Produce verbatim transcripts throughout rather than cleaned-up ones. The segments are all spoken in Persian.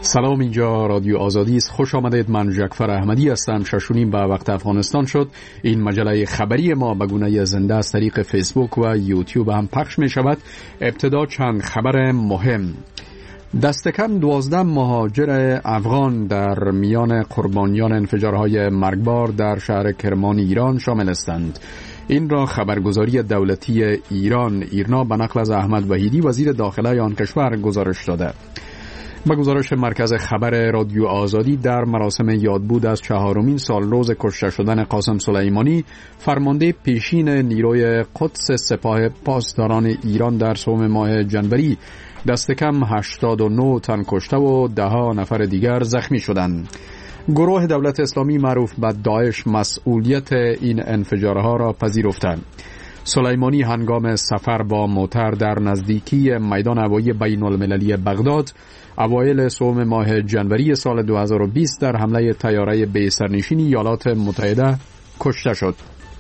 سلام، اینجا رادیو آزادی است. خوش آمدید. من جعفر احمدی هستم. ششونیم به وقت افغانستان شد. این مجله خبری ما به گونه زنده از طریق فیسبوک و یوتیوب هم پخش می شود. ابتدا چند خبر مهم. دست کم دوازده مهاجر افغان در میان قربانیان انفجارهای مرگبار در شهر کرمان ایران شامل هستند. این را خبرگزاری دولتی ایران ایرنا به نقل از احمد وحیدی وزیر داخله آن کشور گزارش داده. با گزارش مرکز خبر رادیو آزادی، در مراسم یادبود از چهارمین سال روز کشته شدن قاسم سلیمانی، فرمانده پیشین نیروی قدس سپاه پاسداران ایران در سوم ماه جنوری دست کم هشتاد و نه تن کشته و ده نفر دیگر زخمی شدند. گروه دولت اسلامی معروف به داعش مسئولیت این انفجارها را پذیرفته. سلیمانی هنگام سفر با موتر در نزدیکی میدان هوایی بین المللی بغداد اوایل سوم ماه جنوری سال دو هزار و بیست در حمله طیاره بی سرنشین ایالات متحده کشته شد.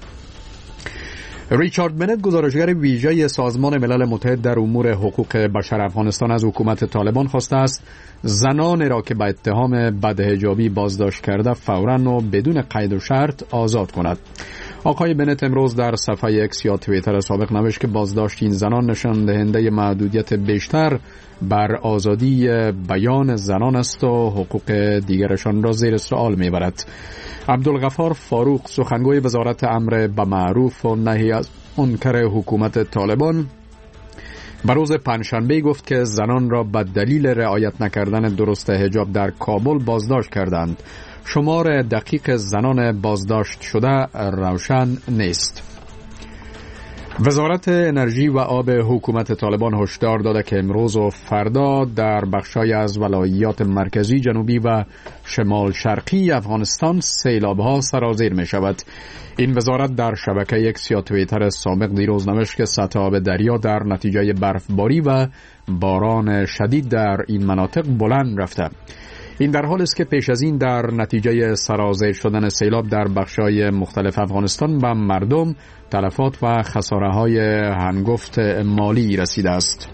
ریچارد بنت، گزارشگر ویژه سازمان ملل متحد در امور حقوق بشر افغانستان، از حکومت طالبان خواسته است زنان را که به اتهام بدحجابی بازداشت کرده فوراً و بدون قید و شرط آزاد کند. آقای بنت امروز در صفحه اکس یا توییتر سابق نوشت که بازداشت این زنان نشان دهنده محدودیت بیشتر بر آزادی بیان زنان است و حقوق دیگرشان را زیر سوال میبرد. عبدالغفار فاروق، سخنگوی وزارت امر به معروف و نهی از منکر حکومت طالبان، به روز پنجشنبه گفت که زنان را به دلیل رعایت نکردن درست حجاب در کابل بازداشت کردند. شمار دقیق زنان بازداشت شده روشن نیست. وزارت انرژی و آب حکومت طالبان هشدار داده که امروز و فردا در بخشای از ولایات مرکزی، جنوبی و شمال شرقی افغانستان سیلاب‌ها سرازیر می شود. این وزارت در شبکه اکس یا توییتر سابق دیروز نوشت که سطح آب دریا در نتیجه برفباری و باران شدید در این مناطق بلند رفته. این در حال است که پیش از این در نتیجه سرازیر شدن سیلاب در بخشای مختلف افغانستان به مردم تلفات و خساره‌های هنگفت مالی رسیده است.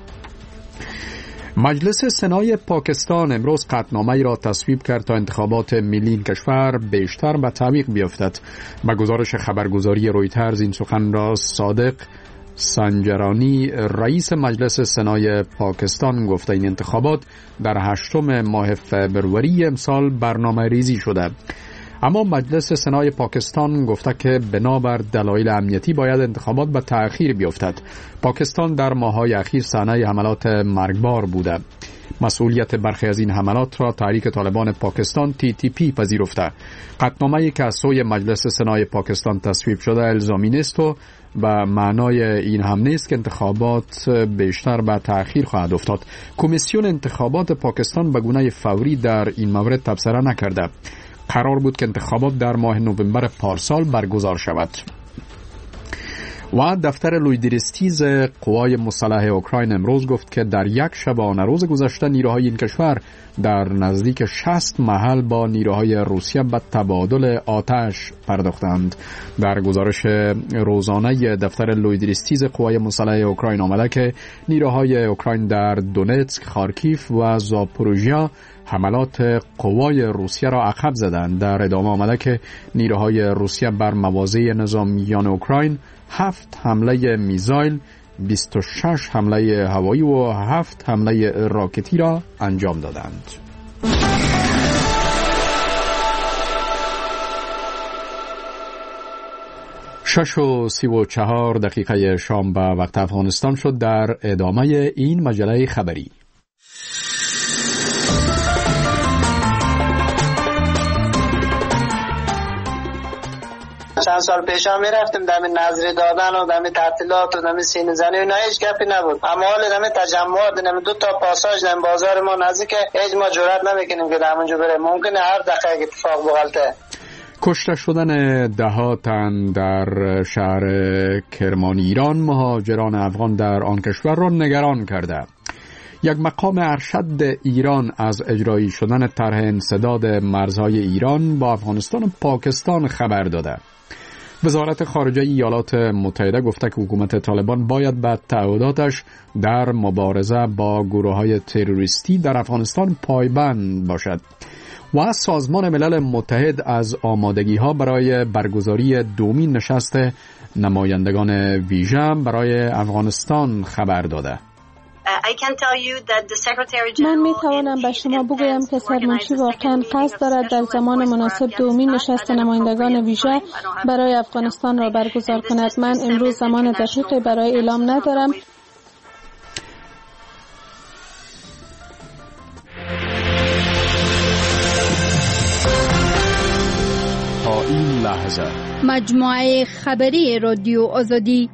مجلس سنای پاکستان امروز قطعنامه‌ای را تصویب کرد تا انتخابات ملی کشور بیشتر به تعویق بیفتد. به گزارش خبرگزاری رویترز این سخن را صادق سنجرانی، رئیس مجلس سنای پاکستان، گفته این انتخابات در هشتم ماه فبروری امسال برنامه ریزی شده. اما مجلس سنای پاکستان گفته که بنابر دلایل امنیتی باید انتخابات به تأخیر بیفتد. پاکستان در ماه‌های اخیر صحنه حملات مرگبار بوده. مسئولیت برخی از این حملات را تحریک طالبان پاکستان تی تی پی پذیرفته. قطعنامه‌ای که از سوی مجلس سنای پاکستان تصویب شده الزامی نیست و و معنای این هم نیست که انتخابات بیشتر به تأخیر خواهد افتاد. کمیسیون انتخابات پاکستان به گونه فوری در این مورد تبصره نکرده. قرار بود که انتخابات در ماه نوامبر پارسال برگزار شود. و دفتر لویدریستیز قوای مسلح اوکراین امروز گفت که در یک شبانه روز گذشته نیروهای این کشور در نزدیک شصت محل با نیروهای روسیه به تبادل آتش پرداختند. در گزارش روزانه دفتر لویدریستیز قوای مسلح اوکراین آمده که نیروهای اوکراین در دونتسک، خارکیف و زاپوروژیا حملات قوای روسیه را عقب زدند. در ادامه آمده که نیروهای روسیه بر مواضع نظامیان اوکراین هفت حمله میزایل، بیست و شش حمله هوایی و هفت حمله راکتی را انجام دادند. شش و سی و چهار دقیقه شام به وقت افغانستان شد. در ادامه این مجله خبری، چند سال پیش هم میرفتیم دم نظری دادن و دم تعطیلات و دم سینه زنی و اینا هیچ گپی نبود. اما حال دم تجمعات دم دو تا پاساژ دم بازار ما نزدیک هیچ ما جرئت نمیکنیم که همونجا بریم. ممکنه هر دقیقه اتفاق بغلطه. کشته شدن ده تن در شهر کرمان ایران مهاجران افغان در آن کشور را نگران کرده. یک مقام ارشد ایران از اجرایی شدن طرح انسداد مرزهای ایران با افغانستان و پاکستان خبر داده. وزارت خارجه ایالات متحده گفته که حکومت طالبان باید به تعهداتش در مبارزه با گروه‌های تروریستی در افغانستان پایبند باشد. و سازمان ملل متحد از آمادگی‌ها برای برگزاری دومین نشست نمایندگان ویژه برای افغانستان خبر داده. من می توانم به شما بگویم که سرمنشی واقعا قصد دارد در زمان مناسب دومین نشست نمایندگان ویژه برای افغانستان را برگزار کند. من امروز زمان دقیقی برای اعلام ندارم. تا این لحظه مجموعه خبری رادیو آزادی.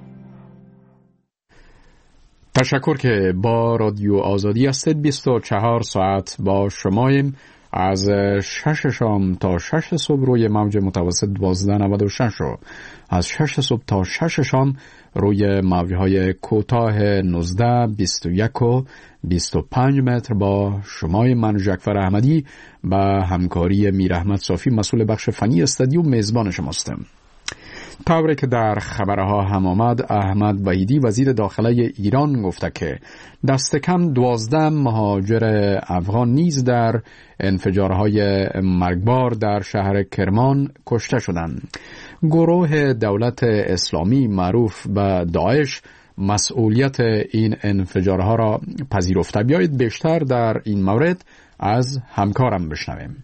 تشکر که با رادیو آزادی هستید. بیست و چهار ساعت با شماییم. از شش شام تا شش صبح روی موج متوسط دوازده نود و شش و از شش صبح تا شش شام روی موجهای کوتاه نوزده، بیست و یک و بیست و پنج متر با شمای من جعفر احمدی با همکاری میر احمد صافی مسئول بخش فنی استودیو میزبان شماستم. طوری که در خبرها هم آمد، احمد وحیدی وزیر داخله ایران گفته که دست کم دوازده مهاجر افغان نیز در انفجارهای مرگبار در شهر کرمان کشته شدند. گروه دولت اسلامی معروف به داعش مسئولیت این انفجارها را پذیرفته. بیایید بیشتر در این مورد از همکارم بشنویم.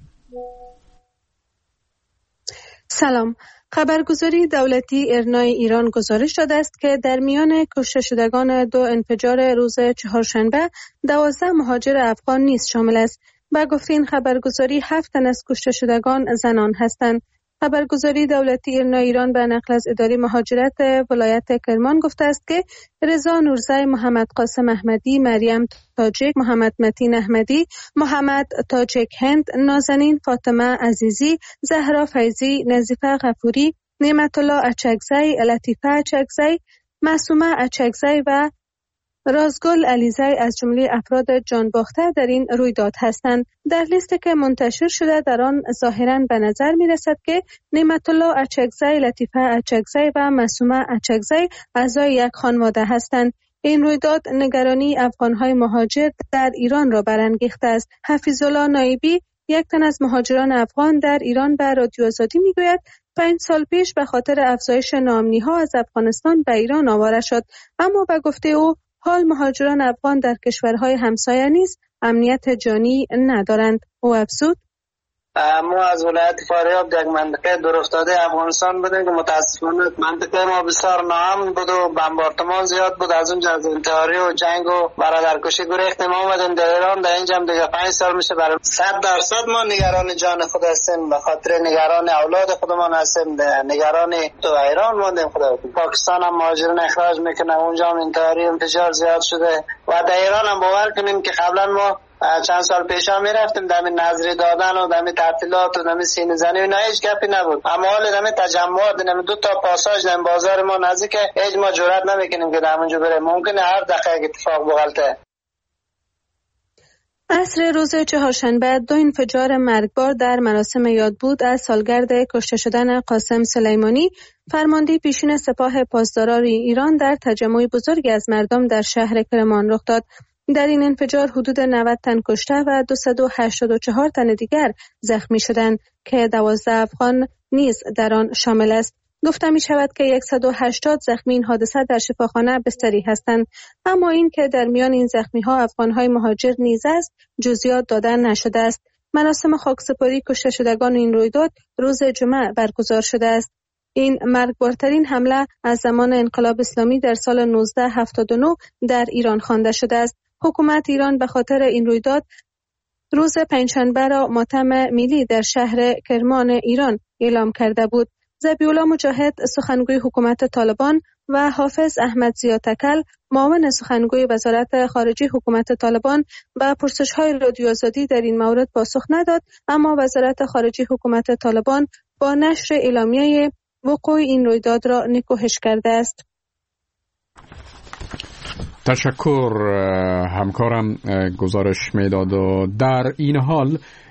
سلام. خبرگزاری دولتی ایرنای ایران گزارش داده است که در میان کشته شدگان دو انفجار روز چهارشنبه دوازده مهاجر افغان نیز شامل است. با گفته این خبرگزاری هفت تن از کشته شدگان زنان هستند. خبرگزاری دولتی ایرنای ایران به نقل از اداره مهاجرت ولایت کرمان گفته است که رضا نورزی، محمد قاسم احمدی، مریم تاجک، محمد متین احمدی، محمد تاجک هند، نازنین فاطمه عزیزی، زهرا فیضی، نظیفه غفوری، نعمت الله اچکزی، لطیفه اچکزی، معصومه اچکزی و رازگل علیزی از جمله افراد جان باخته در این رویداد هستند. در لیست که منتشر شده در آن ظاهراً به نظر می رسد که نعمت الله اچکزی، لطیفه اچکزی و معصومه اچکزی اعضای یک خانواده هستند. این رویداد نگرانی افغان‌های مهاجر در ایران را برانگیخته است. حفیظالله نایبی، یک تن از مهاجران افغان در ایران به رادیو آزادی میگوید پنج سال پیش به خاطر افزایش ناامنی‌ها از افغانستان به ایران آواره شد، اما به گفته او حال مهاجران افغان در کشورهای همسایه نیز امنیت جانی ندارند. او افزود: ما از ولایت فاریاب در منطقه دورافتاده افغانستان بودیم که متاسفانه منطقه ما بسیار ناامن بود و بمباردمان زیاد بود. از اونجا از انتحاری و جنگ و برادرکشی گریختیم آمدیم در ایران. در اینجا هم دیگه پنج سال میشه. برای صد درصد ما نگران جان خود هستیم، به خاطر نگران اولاد خودمان هستیم، نگران تو ایران موندیم. خدا پاکستان هم مهاجران اخراج میکنه، اونجا هم انتحاری انفجار زیاد شده و در ایران هم باور کنیم که قبلا ما چند سال پیش هم میرفتیم دم نظری دادن و دم تعطیلات و دم سینه زنی و اینا هیچ گپی نبود، اما حال دم تجمعات دم دو تا پاساژ دم بازار ما نزدیک هیچ ما جرئت نمیکنیم که دمونجا بریم، ممکنه هر دقیقه اتفاق بغلطه. عصر روز چهارشنبه دو انفجار مرگبار در مراسم یادبود از سالگرد کشته شدن قاسم سلیمانی، فرمانده پیشین سپاه پاسداران ایران، در تجمع بزرگی از مردم در شهر کرمان رخ داد. در این انفجار حدود نود تن کشته و دویست و هشتاد و چهار تن دیگر زخمی شدند که دوازده افغان نیز در آن شامل است. گفته می شود که صد و هشتاد زخمی این حادثه در شفاخانه بستری هستند، اما این که در میان این زخمی ها افغان های مهاجر نیز است جزئیات داده نشده است. مراسم خاکسپاری کشته شدگان این رویداد روز جمعه برگزار شده است. این مرگبارترین حمله از زمان انقلاب اسلامی در سال نوزده هفتاد و نه در ایران خوانده شده است. حکومت ایران به خاطر این رویداد روز پنجشنبه را ماتم ملی در شهر کرمان ایران اعلام کرده بود. ذبیح‌الله مجاهد، سخنگوی حکومت طالبان، و حافظ احمد ضیا تکل، معاون سخنگوی وزارت خارجه حکومت طالبان، به پرسش‌های رادیو آزادی در این مورد پاسخ نداد، اما وزارت خارجه حکومت طالبان با نشر اعلامیه وقوع این رویداد را نکوهش کرده است. تشکر. همکارم گزارش میداد و در این حال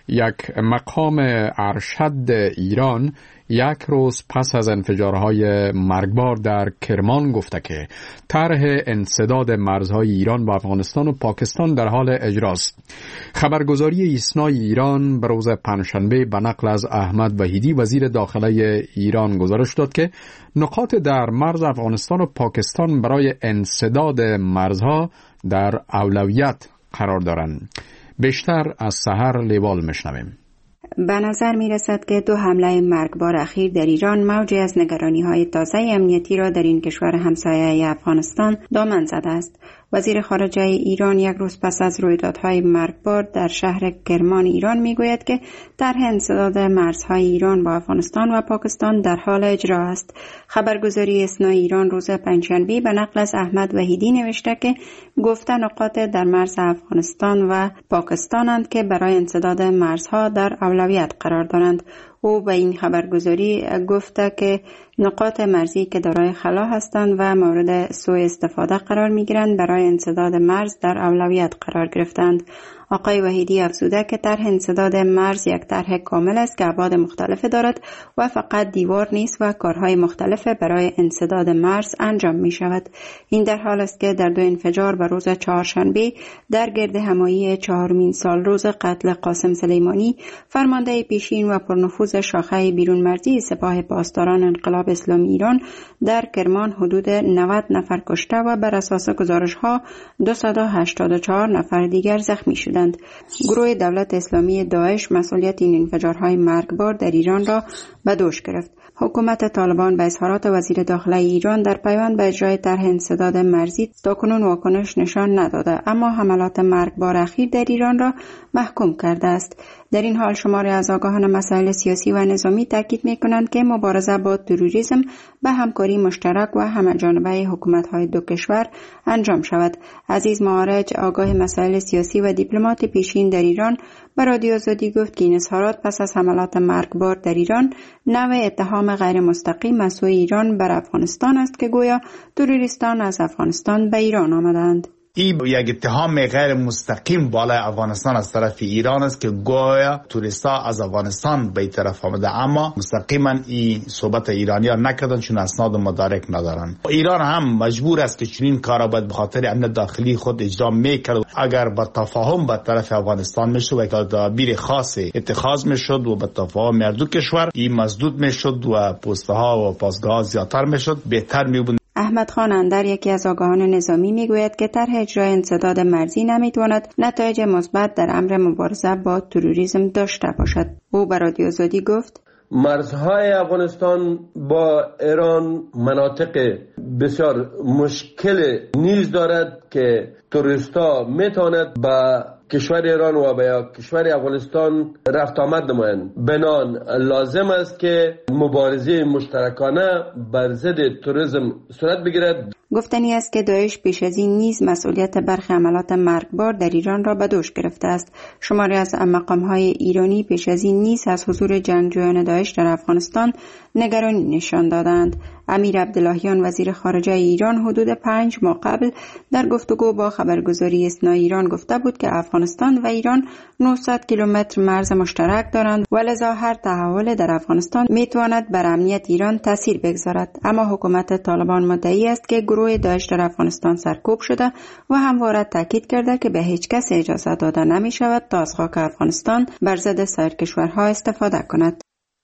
یک مقام ارشد ایران یک روز پس از انفجارهای مرگبار در کرمان گفته که طرح انسداد مرزهای ایران با افغانستان و پاکستان در حال اجراست. خبرگزاری ایسنای ایران به روز پنجشنبه به نقل از احمد وحیدی وزیر داخله ایران گزارش داد که نقاط در مرز افغانستان و پاکستان برای انسداد مرزها در اولویت قرار دارند. بیشتر از سحر لیوال میشنویم. به نظر می رسد که دو حمله مرگبار اخیر در ایران موجی از نگرانی های تازه امنیتی را در این کشور همسایه افغانستان دامن زده است. وزیر خارجه ایران یک روز پس از رویدادهای مرگبار در شهر کرمان ایران می گوید که طرح انسداد مرزهای ایران با افغانستان و پاکستان در حال اجرا است. خبرگزاری اسنای ایران روز پنجشنبه به نقل از احمد وحیدی نوشته که گفته نقاط در مرز افغانستان و پاکستانند که برای انسداد مرزها در اولویت قرار دارند. او به این خبرگزاری گفته که نقاط مرزی که دارای خلا هستند و مورد سوء استفاده قرار می گیرند برای انسداد مرز در اولویت قرار گرفتند. آقای وحیدی افزوده که طرح انسداد مرز یک طرح کامل است که ابعاد مختلف دارد و فقط دیوار نیست و کارهای مختلف برای انسداد مرز انجام می شود. این در حال است که در دو انفجار به روز چهارشنبه در گرد همایی چهارمین سال روز قتل قاسم سلیمانی، فرمانده پیشین و پرنفوذ شاخه بیرون مرزی سپاه پاسداران انقلاب اسلامی ایران در کرمان حدود نود نفر کشته و بر اساس گزارش‌ها دویست و هشتاد و چهار نفر دیگر زخمی شدند. گروه دولت اسلامی داعش مسئولیت این انفجارهای مرگبار در ایران را به دوش گرفت. حکومت طالبان به اظهارات وزیر داخله ایران در پیوند به اجرای طرح انسداد مرزی تاکنون واکنش نشان نداده، اما حملات مرگبار اخیر در ایران را محکوم کرده است. در این حال شماری از آگاهان مسائل سیاسی و نظامی تاکید می‌کنند که مبارزه با تروریسم به همکاری مشترک و همه‌جانبه حکومت‌های دو کشور انجام شود. عزیز معارج، آگاه مسائل سیاسی و دیپلمات پیشین در ایران، به رادیو آزادی گفت که این اظهارات پس از حملات مرگبار در ایران نوع اتهام غیر مستقیم از سوی ایران بر افغانستان است که گویا تروریستان از افغانستان به ایران آمدند. این یک اتهام غیر مستقیم بالای افغانستان از طرف ایران است که گویا توریستا از افغانستان به این طرف آمده، اما مستقیما این صحبت ایرانی‌ها نکردن چون اسناد مدارک ندارن. ایران هم مجبور است که چنین کارا باید به خاطر امن داخلی خود اجرا میکرد. اگر با تفاهم به طرف افغانستان میشد و تدابیر خاصی اتخاذ میشد و به تفاهم هر دو کشور این مسدود میشد و پوسته ها و پاسگاه زیادتر میشد، بهتر میبود. احمد خان اندر، یکی از آگاهان نظامی، میگوید که طرح اجرای انسداد مرزی نمیتواند نتایج مثبت در امر مبارزه با تروریسم داشته باشد. او به رادیو آزادی گفت: مرزهای افغانستان با ایران مناطق بسیار مشکل نیز دارد که توریستا میتواند با کشور ایران و با کشور افغانستان رفت آمد نمایند. بنان لازم است که مبارزه مشترکانه بر ضد تروریسم صورت بگیرد. گفتنی است که داعش پیش از این نیز مسئولیت برخی حملات مرگبار در ایران را به دوش گرفته است. شماری از مقام‌های ایرانی پیش از این نیز از حضور جنگجویان داعش در افغانستان نگرانی نشان دادند. امیر عبداللهیان وزیر خارجه ایران حدود پنج ماه قبل در گفتگو با خبرگزاری اسنای ایران گفته بود که افغانستان و ایران نهصد کیلومتر مرز مشترک دارند و لذا هر تحول در افغانستان میتواند بر امنیت ایران تاثیر بگذارد. اما حکومت طالبان مدعی است که گروه داعش در افغانستان سرکوب شده و همواره تاکید کرده که به هیچ کس اجازه داده نمی شود تا از خاک افغانستان بر ضد سایر کشورها استفاده کند.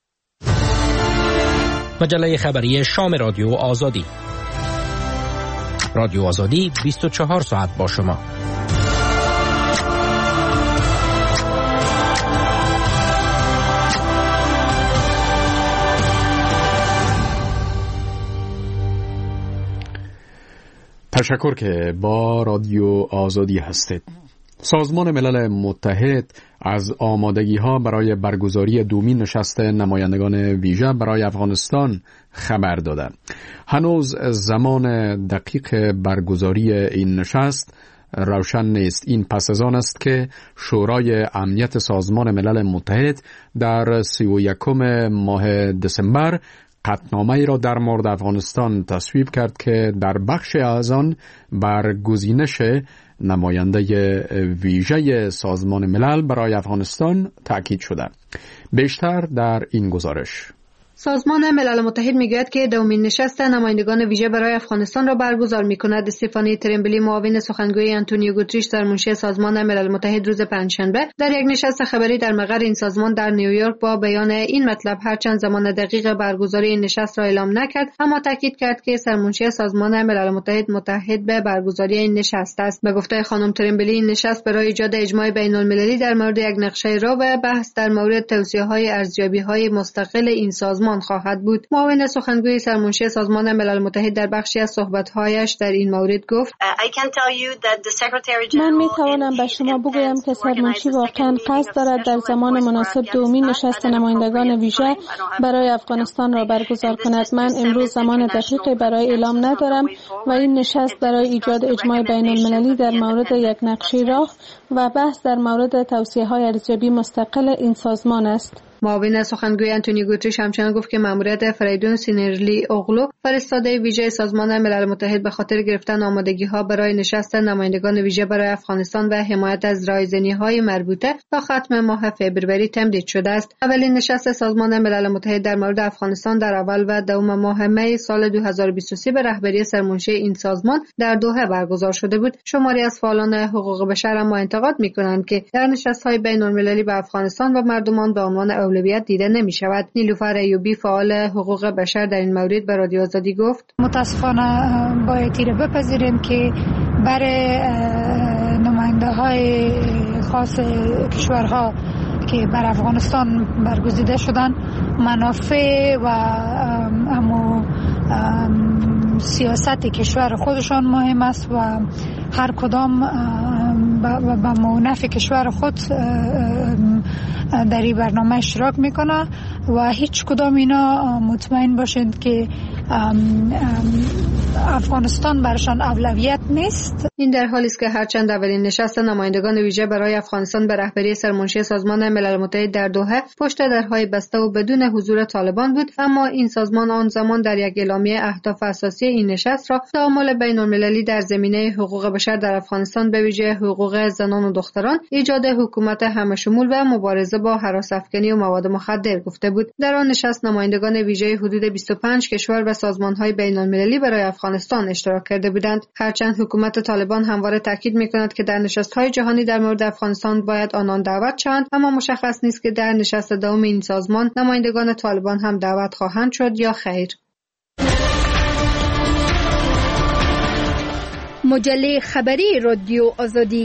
مجله خبری شام رادیو آزادی. رادیو آزادی بیست و چهار ساعت با شما. تشکر که با رادیو آزادی هستید. سازمان ملل متحد از آمادگی‌ها برای برگزاری دومین نشست نمایندگان ویژه برای افغانستان خبر داده. هنوز زمان دقیق برگزاری این نشست روشن نیست. این پس از آن است که شورای امنیت سازمان ملل متحد در سی و یکم ماه دسامبر قطعنامه‌ای را در مورد افغانستان تصویب کرد که در بخش از آن بر گزینش نماینده ویژه سازمان ملل برای افغانستان تأکید شده. بیشتر در این گزارش. سازمان ملل متحد میگوید که دومین نشست نمایندگان ویژه برای افغانستان را برگزار میکند. استفانی ترمبلی، معاون سخنگوی آنتونیو گوتریش سرمنشی سازمان ملل متحد، روز پنجشنبه در یک نشست خبری در مقر این سازمان در نیویورک با بیان این مطلب هرچند زمان دقیق برگزاری این نشست را اعلام نکرد، اما تاکید کرد که سرمنشی سازمان ملل متحد متحد به برگزاری این نشست است. به گفته خانم ترمبلی، این نشست برای ایجاد اجماع بین‌المللی در مورد یک نقشه راه و بحث در مورد توصیه‌های ارزیابی‌های مستقل این سازمان خواهد بود. معاون سخنگوی سرمنشی سازمان ملل متحد در بخشی از صحبت‌هایش در این مورد گفت: من می توانم به شما بگویم که سرمنشی واقعا قصد دارد در زمان مناسب دومین نشست نمایندگان ویژه برای افغانستان را برگزار کند. من امروز زمان دقیقی برای اعلام ندارم و این نشست برای ایجاد اجماع بین‌المللی در مورد یک نقشه راه و بحث در مورد توصیه‌های ارزیابی مستقل این سازمان است. معاون سخنگوی آنتونیو گوتریش همچنین گفت که مأموریت فریدون سینرلی اوغلو، فرستاده ویژه سازمان ملل متحد، به خاطر گرفتن آمادگی‌ها برای نشست نمایندگان ویژه برای افغانستان و حمایت از رایزنی‌های مربوطه تا ختم ماه فوریه تمدید شده است. اولین نشست سازمان ملل متحد در مورد افغانستان در اول و دوم ماه می سال دو هزار و بیست و سه به رهبری سرمنشی این سازمان در دوحه برگزار شده بود. شماری از فعالان حقوق بشر اما انتقاد می‌کنند که در نشست‌های بین‌المللی به افغانستان و مردمان به عنوان اولویت دیده نمی شود. نیلوفر ایوبی، فعال حقوق بشر، در این مورد به رادیو آزادی گفت: متاسفانه باید تیره بپذیریم که برای نماینده های خاص کشورها که بر افغانستان برگزیده شدن منافع و امو سیاست کشور خودشان مهم است و هر کدام به منافع کشور خود در این برنامه اشتراک میکنه و هیچ کدام اینا مطمئن باشند که افغانستان برشان اولویت نیست. این در حالی است که هرچند اولین نشست نمایندگان ویژه برای افغانستان به رهبری سرمنشی سازمان ملل متحد در دوحه پشت درهای بسته و بدون حضور طالبان بود، اما این سازمان آن زمان در یک اعلامیه اهداف اساسی این نشست را تعامل بین‌المللی در زمینه حقوق بشر در افغانستان، به ویژه حقوق زنان و دختران، ایجاد حکومت همه‌شمول و مبارزه با هراس افکنی و مواد مخدر گفته بود. در آن نشست نمایندگان ویژه حدود بیست و پنج کشور و سازمان‌های بین‌المللی برای افغانستان اشتراک کرده بودند. هرچند حکومت طالبان همواره تاکید می‌کند که در نشست‌های جهانی در مورد افغانستان باید آنان دعوت شوند، اما مشخص نیست که در نشست دوم این سازمان نمایندگان طالبان هم دعوت خواهند شد یا خیر. مجله خبری رادیو آزادی.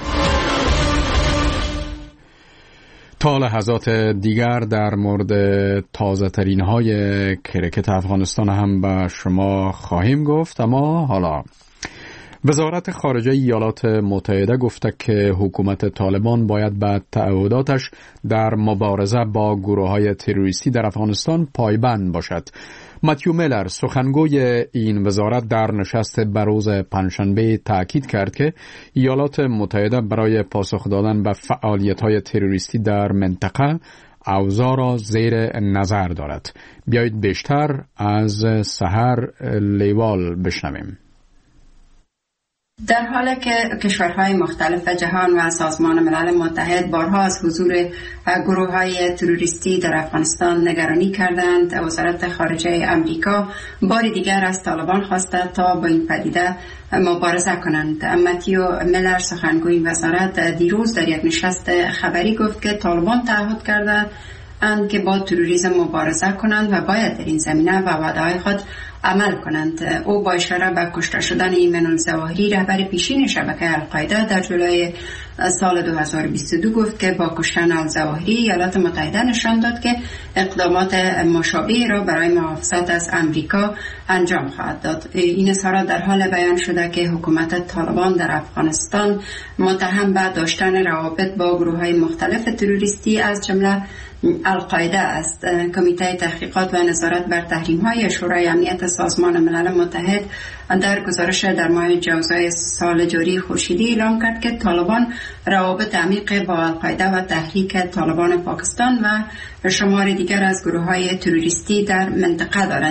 تا لحظات دیگر در مورد تازه ترین های کرکت افغانستان هم به شما خواهیم گفت، اما حالا وزارت خارجه ایالات متحده گفته که حکومت طالبان باید به تعهداتش در مبارزه با گروه‌های تروریستی در افغانستان پایبند باشد. متیو میلر، سخنگوی این وزارت، در نشست بروز پنجشنبه تاکید کرد که ایالات متحده برای پاسخ دادن به فعالیت‌های تروریستی در منطقه اوضاع را زیر نظر دارد. بیایید بیشتر از سحر لیوال بشنویم. در حالی که کشورهای مختلف جهان و سازمان ملل متحد بارها از حضور گروه‌های تروریستی در افغانستان نگرانی کردند، وزارت خارجه امریکا بار دیگر از طالبان خواسته تا با این پدیده مبارزه کنند. متیو میلر، سخنگوی وزارت، دیروز در یک نشست خبری گفت که طالبان تعهد کرده اند که با تروریسم مبارزه کنند و باید در این زمینه و وعده‌های خود عمل کنند. او با اشاره به کشته شدن ایمن الظواهری، رهبر پیشین شبکه القاعده، در جولای سال دو هزار و بیست و دو گفت که با کشتن الظواهری ایالات متحده نشان داد که اقدامات مشابه را برای محافظت از امریکا انجام خواهد داد. این اظهارات در حال بیان شده که حکومت طالبان در افغانستان متهم به داشتن روابط با گروه‌های مختلف تروریستی از جمله القاعده است. کمیته تحقیقات و نظارت بر تحریم‌های شورای امنیت سازمان ملل متحد در گزارش در ماه جوزای سال جاری خورشیدی اعلام کرد که طالبان روابط عمیق با القاعده و تحریک طالبان پاکستان و شمار دیگر از گروه‌های تروریستی در منطقه دارند.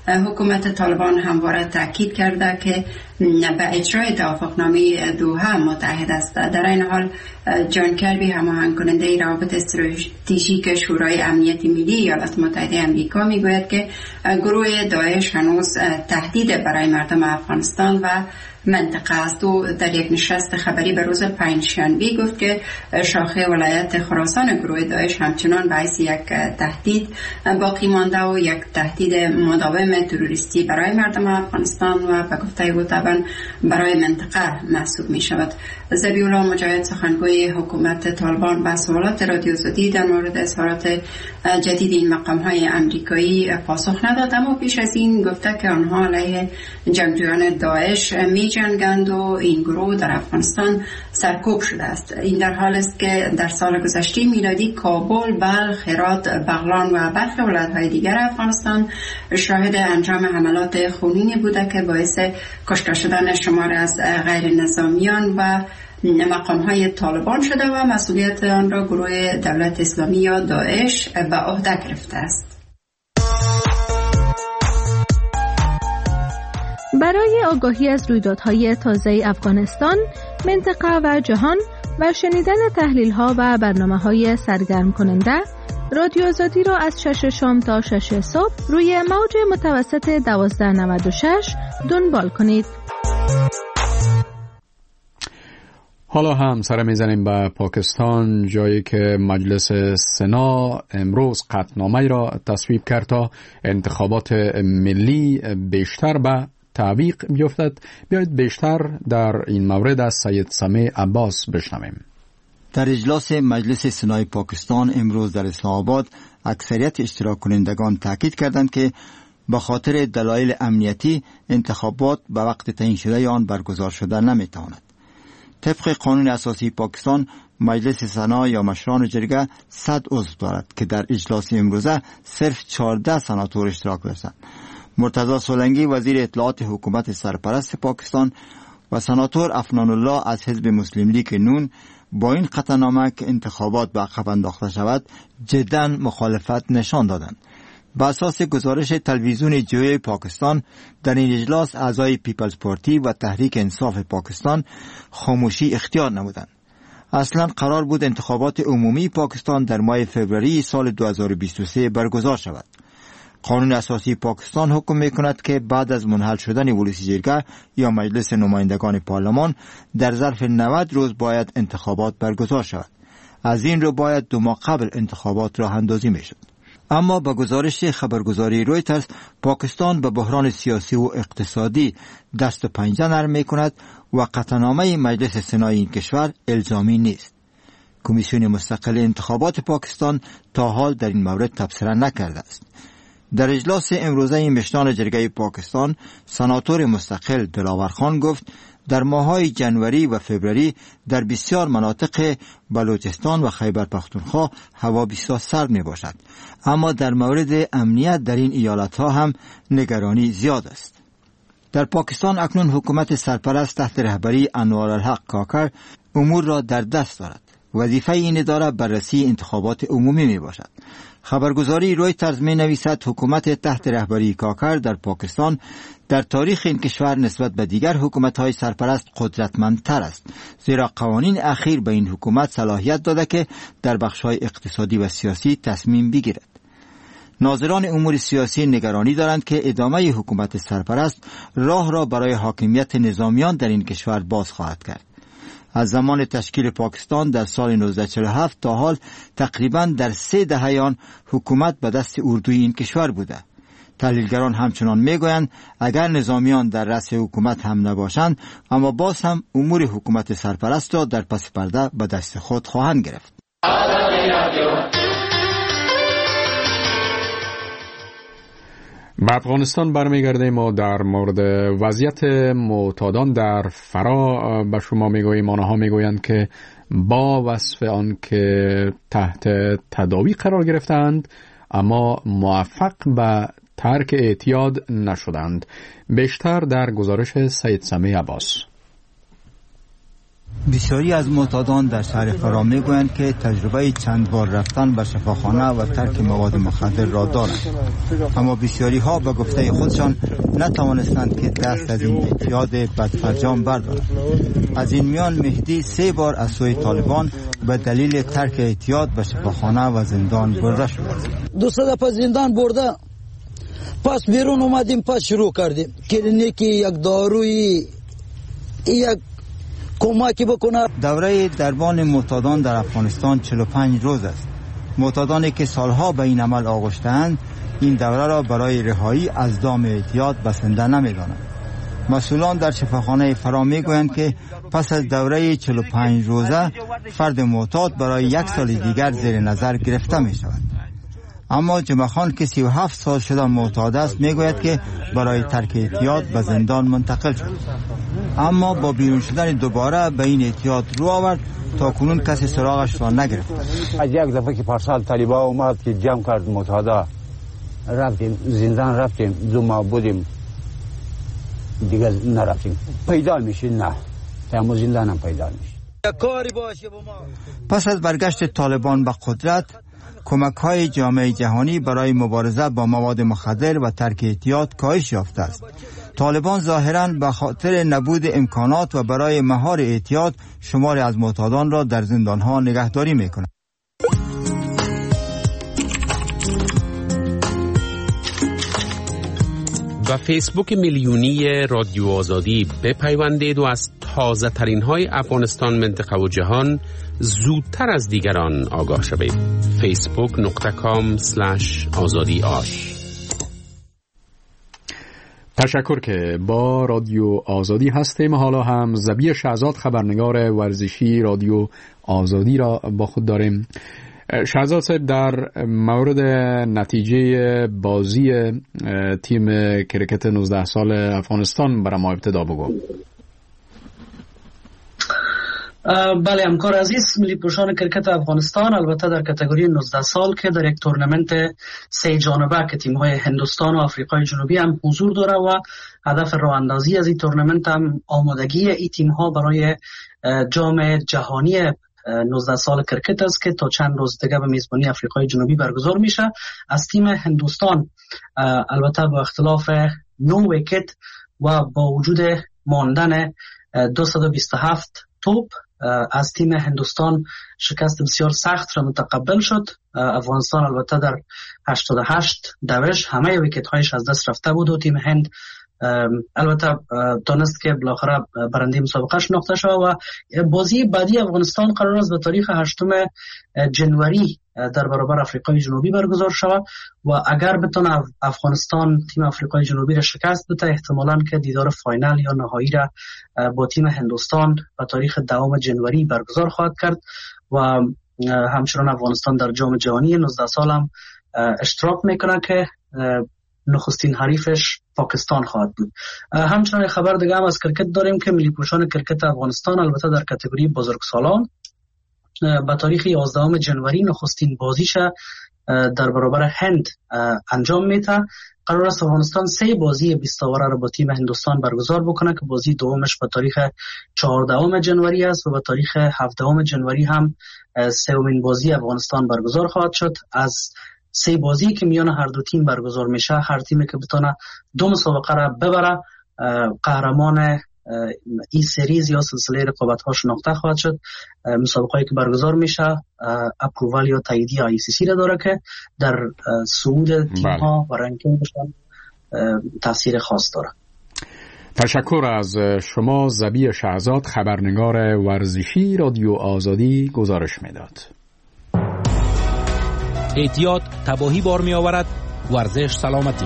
حکومت طالبان همواره تاکید کرده که به اجرای توافقنامه دوحه متحد است. در این حال جان کربی هماهنگ کننده روابط استراتژیک شورای امنیت ملی ایالات متحده آمریکا میگوید که گروه داعش هنوز تهدید برای مردم افغانستان و منطقه است. او در یک نشست خبری به روز پنجشنبه گفت که شاخه ولایت خراسان گروه داعش همچنان به حیث یک تهدید باقی مانده و یک تهدید مداوم تروریستی برای مردم افغانستان و به گفته او طبعا برای منطقه محسوب می شود. ذبیح‌الله مجاهد سخنگوی حکومت طالبان به سوالات رادیو آزادی در مورد اظهارات جدید این مقام‌های آمریکایی پاسخ نداد، اما پیش از این گفته که آنها علیه جنگجویان داعش می جنگند و این گروه در افغانستان سرکوب شده است. این در حال است که در سال گذشته میلادی کابل، بلخ، هرات، بغلان و برخی ولایت‌های دیگر افغانستان شاهد انجام حملات خونینی بوده که باعث کشته شدن شمار از غیر نظامیان و مقام‌های طالبان شده و مسئولیت آن را گروه دولت اسلامی یا داعش به عهده گرفته است. برای آگاهی از رویدادهای تازه افغانستان، منطقه و جهان و شنیدن تحلیل‌ها و برنامه‌های سرگرم کننده، رادیو آزادی را از شش شام تا شش صبح روی موج متوسط دوازده نود و شش دنبال کنید. حالا هم سر میزنیم به پاکستان، جایی که مجلس سنا امروز قطعنامه‌ای را تصویب کرد تا انتخابات ملی بیشتر به تعویق بیفتد. بیایید بیشتر در این مورد از سید سمیع عباس بشنویم. در اجلاس مجلس سنای پاکستان امروز در اسلام آباد اکثریت اشتراک کنندگان تاکید کردند که به خاطر دلایل امنیتی انتخابات به وقت تعیین شده آن برگزار شده نمیتواند. طبق قانون اساسی پاکستان مجلس سنا یا مشران جرگه صد عضو دارد که در اجلاس امروزه صرف چهارده سناتور اشتراک داشتند. مرتضی سولنگی وزیر اطلاعات حکومت سرپرست پاکستان و سناتور افنان الله از حزب مسلم لیگ نون با این قطعنامه که انتخابات به عقب انداخته شود جداً مخالفت نشان دادند. بر اساس گزارش تلویزیون جوی پاکستان در این اجلاس اعضای پیپلز پارتی و تحریک انصاف پاکستان خاموشی اختیار نمودند. اصلا قرار بود انتخابات عمومی پاکستان در ماه فوریه سال دو هزار و بیست و سه برگزار شود. قانون اساسی پاکستان حکم می‌کند که بعد از منحل شدن ولسی جرگه یا مجلس نمایندگان پارلمان در ظرف نود روز باید انتخابات برگزار شود. از این رو باید دو ماه قبل انتخابات راه اندازی می‌شد. اما با گزارش خبرگزاری رویترز پاکستان به بحران سیاسی و اقتصادی دست و پنجه نرم می‌کند و قطعنامه مجلس سنای این کشور الزامی نیست. کمیسیون مستقل انتخابات پاکستان تا حال در این مورد تبصره نکرده است. در اجلاس امروزه مشران جرگه پاکستان سناتور مستقل دلاور خان گفت در ماه‌های جنوری و فوریه در بسیار مناطق بلوچستان و خیبر پختونخوا هوا بسیار سرد می باشد، اما در مورد امنیت در این ایالت‌ها هم نگرانی زیاد است. در پاکستان اکنون حکومت سرپرست تحت رهبری انوارالحق کاکر امور را در دست دارد. وظیفه این اداره بررسی انتخابات عمومی می باشد. خبرگزاری رویترز می نویسد حکومت تحت رهبری کاکر در پاکستان در تاریخ این کشور نسبت به دیگر حکومت‌های سرپرست قدرتمندتر است، زیرا قوانین اخیر به این حکومت صلاحیت داده که در بخش‌های اقتصادی و سیاسی تصمیم بگیرد. ناظران امور سیاسی نگرانی دارند که ادامه حکومت سرپرست راه را برای حاکمیت نظامیان در این کشور باز خواهد کرد. از زمان تشکیل پاکستان در سال نوزده چهل و هفت تا حال تقریباً در سه دهه آن حکومت به دست اردوی این کشور بوده. تحلیلگران همچنان میگویند اگر نظامیان در رأس حکومت هم نباشند، اما باز هم امور حکومت سرپرست را در پس پرده به دست خود خواهند گرفت. به افغانستان برمیگردیم و در مورد وضعیت معتادان در فرا به شما میگوییم. آنها میگویند که با وصف آن که تحت تداوی قرار گرفتند اما موفق به ترک اعتیاد نشدند. بیشتر در گزارش سید سمیع عباس. بسیاری از معتادان در شهر فرا میگویند که تجربه چند بار رفتن به شفاخانه و ترک مواد مخدر را دارند، اما بسیاری ها به گفته خودشان نتوانستند که دست از این اعتیاد بدفرجام بردارند. از این میان مهدی سه بار از سوی طالبان به دلیل ترک اعتیاد به شفاخانه و زندان برده شده است. دو سال پس زندان برده، پس بیرون اومدیم، پس شروع کردیم کلینیکی یک دارویی یک کمکی بکنه. دوره درمان معتادان در افغانستان چهل و پنج روز است. معتادانی که سالها به این عمل آغشته‌اند این دوره را برای رهایی از دام اعتیاد بسنده نمی‌دانند. مسئولان در شفاخانه فرا میگویند که پس از دوره چهل و پنج روزه فرد معتاد برای یک سال دیگر زیر نظر گرفته می شود. اما جمعه خان که سی و هفت سال شده معتاد است میگوید که برای ترک اعتیاد به زندان منتقل شد، اما با بیرون شدن دوباره به این اعتیاد رو آورد. تا کنون کسی سراغش را نگرفت. از یک دفعه که پارسال طالبا اومد که جمع کرد معتادا، رفتیم زندان، رفتیم دو ماه بودیم دیگه نرفتیم. پیدا میشه نه تمام زندان هم پیدا میشه. پس از برگشت طالبان به قدرت، کمک های جامعه جهانی برای مبارزه با مواد مخدر و ترک اعتیاد کاهش یافته است. طالبان ظاهراً به خاطر نبود امکانات و برای مهار اعتیاد شماری از معتادان را در زندانها نگهداری میکنند. و فیسبوک میلیونی رادیو آزادی بپیوندید و از تازه ترین های افغانستان، منطقه و جهان زودتر از دیگران آگاه شوید. فیسبوک نقطه کام سلش آزادی آش. تشکر که با رادیو آزادی هستیم. حالا هم زبی شهزاد خبرنگار ورزشی رادیو آزادی را با خود داریم. شهزاد صاحب، در مورد نتیجه بازی تیم کرکت نوزده سال افغانستان برای ما ابتدا بگو. بله همکار عزیز، ملی پوشان کرکت افغانستان البته در کاتگوری نوزده سال که در یک تورنمنت سه جانبه که تیم‌های هندوستان و آفریقای جنوبی هم حضور داره و هدف راه اندازی از این تورنمنت هم آمادگی این تیم‌ها برای جام جهانی نوزده سال کرکت است که تا چند روز دیگه به میزبانی آفریقای جنوبی برگزار میشه. از تیم هندوستان البته با اختلاف نه ویکت و با وجود ماندن دویست و بیست و هفت توپ از تیم هندوستان شکست بسیار سخت را متقبل شد. افغانستان البته در هشتاد و هشت دوش همه ویکت هایش از دست رفته بود و تیم هند البته دانست که بالاخره برنده مسابقه شناخته شد و بازی بعدی افغانستان قرار است به تاریخ هشتم جنوری در برابر آفریقای جنوبی برگزار شود و اگر بتونه افغانستان تیم آفریقای جنوبی را شکست بده، احتمالاً که دیدار فاینال یا نهایی را با تیم هندوستان به تاریخ دهم جنوری برگزار خواهد کرد و همچنان افغانستان در جام جهانی نوزده سال هم اشتراک میکنه که نخستین حریفش پاکستان خواهد بود. همچنان خبر دیگه هم از کرکت داریم که ملی پوشان کرکت افغانستان البته در کاتگوری بزرگسالان به تاریخ یازدهم جنوری نخستین بازیش در برابر هند انجام میده. قرار است افغانستان سه بازی بیست اوره را با تیم هندوستان برگزار بکنه که بازی دومش به تاریخ چهاردهم جنوری است و به تاریخ هفدهم جنوری هم سومین بازی افغانستان برگزار خواهد شد. از سه بازی که میان هر دو تیم برگزار میشه، هر تیمی که بتونه دو مسابقه را ببره قهرمان این سریز یا سلسله رقابت‌ها شناخته خواهد شد. مسابقه‌ای که برگزار میشه اپرووال یا تاییدی آی سی سی را داره که در صعود تیم‌ها و رنکینگشان تاثیر خاص داره. تشکر از شما زبی شهزاد خبرنگار ورزشی رادیو آزادی گزارش میداد. اعتیاد تباهی بار می آورد، ورزش سلامتی.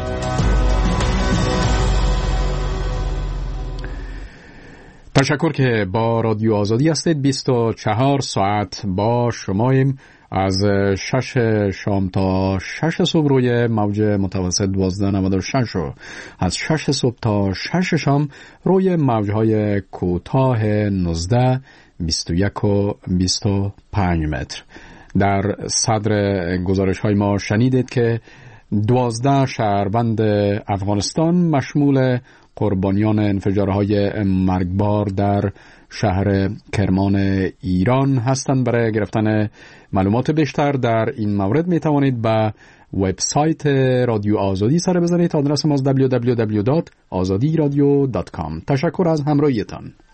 تشکر که با رادیو آزادی هستید. بیست و چهار ساعت با شماییم، از شش شام تا شش صبح روی موج متوسط دوازده نود و شش و از شش صبح تا شش شام روی موجهای کوتاه نوزده، بیست و یک و بیست و پنج متر. در صدر گزارش های ما شنیدید که دوازده شهروند افغانستان مشمول قربانیان انفجارهای مرگبار در شهر کرمان ایران هستند. برای گرفتن معلومات بیشتر در این مورد می توانید به وبسایت رادیو آزادی سر بزنید. آدرس ما دبلیو دبلیو دبلیو دات آزادی رادیو دات کام. تشکر از همراهیتان.